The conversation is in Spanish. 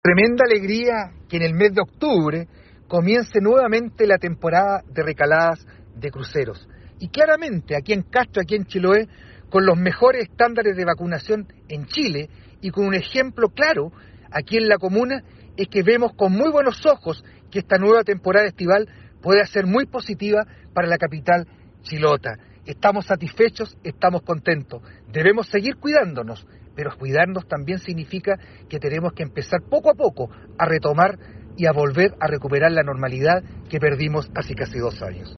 Tremenda alegría que en el mes de octubre comience nuevamente la temporada de recaladas de cruceros. Y claramente aquí en Castro, aquí en Chiloé, con los mejores estándares de vacunación en Chile y con un ejemplo claro aquí en la comuna, es que vemos con muy buenos ojos que esta nueva temporada estival puede ser muy positiva para la capital chilota. Estamos satisfechos, estamos contentos. Debemos seguir cuidándonos, pero cuidarnos también significa que tenemos que empezar poco a poco a retomar y a volver a recuperar la normalidad que perdimos hace casi 2 años.